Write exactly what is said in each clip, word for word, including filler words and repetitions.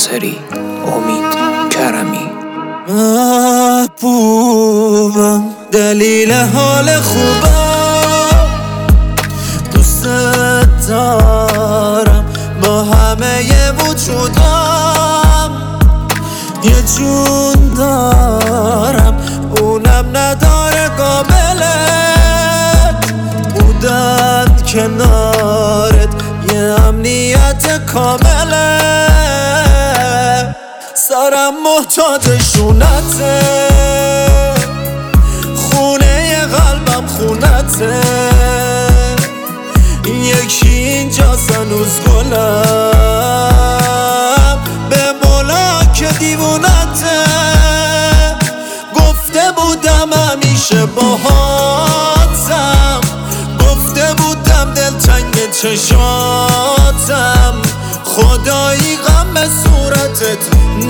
ناصری، امید کرمی. محبوبم دلیل حال خوبم، دوست دارم با همه وجودم، یه جون دارم اونم نداره قابلت، بودن کنارت یه امنیت کامله، سرم محتاج شونته، خونه قلبم خونته، یکی اینجا هنوز گلم به مولا که دیوونته، گفته بودم همیشه باهاتم، گفته بودم دلتنگ چشاتم، خدایی غم به صورتت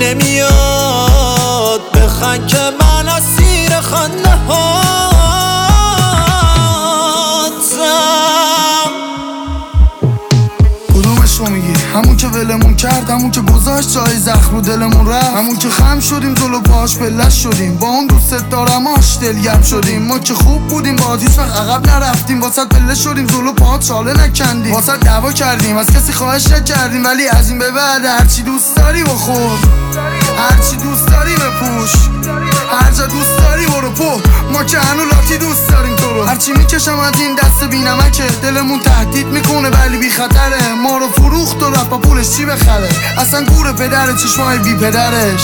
نمیاد، بخند که من اسیر خنده هاتم. کدومش رو میگی؟ همون که ولمون کرد، همون که گذاشت جای زخم رو دلمون رفت، همون که خم شدیم جلو پاش پلش شدیم، با اون دوست دارماش دلگرم شدیم، ما که خوب بودیم با هیچ وقت عقب نرفتیم، واسط پله شدیم جلو پاهات چاله نکندیم، واسط دعوا کردیم از کسی خواهش نکردیم، ولی از این به بعد هرچی دوست داری بخور، هرچی دوست داری بپوش، هر جا دوست داری برو پو، ما که هنو لاتی دوست داریم تو رو، هرچی میکشم از این دست بینمکه، دلمون تهدید میکنه ولی بی خطره، ما رو فروخت و رفت با پولش چی بخره، اصلا گور پدره چشمای بی پدرش.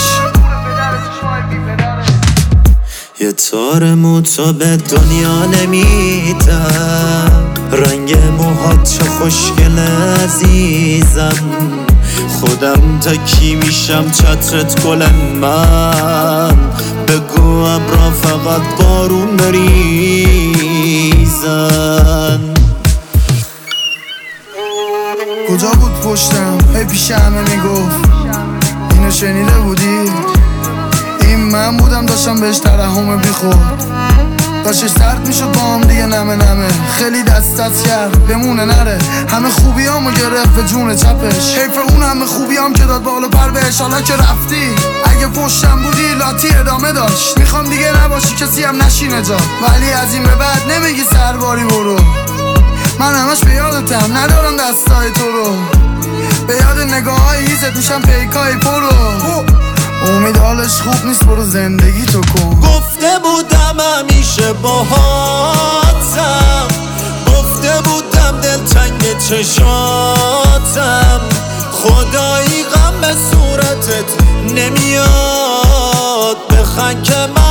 یه تار موتا به دنیا نمیدم، رنگ موهات چه خوشگل عزیزم، خودم تا کی میشم چترت گل من، بگو ابرا فقط بارون بریزن. کجا بود پشتم؟ هی پیش همه میگفت اینو شنیده بودی؟ این من بودم داشتم بهش ترحم بیخورد، داشتش سرد میشد با هم دیگه نمه نمه، خیلی دست دست کرد بمونه نره، همه خوبیامو گرفت به جون چپش، حیف اون همه خوبیام که داد بالا پر بهش، حالا که رفتی اگه پشتم بودی لاتی ادامه داشت، میخوام دیگه نباشی کسی هم نشینه جا، ولی از این به بعد نمیگی سرباری برو، من همش به یادتم ندارم دستای تو رو، به یاد نگاه های هیزت میشم پیکای پرو، امید حالش خوب نیست برو زندگی تو کن، گفته بودم همیشه باهاتم، گفته بودم دلتنگ چشاتم، خدایی غم به صورتت نمیاد، بخند که من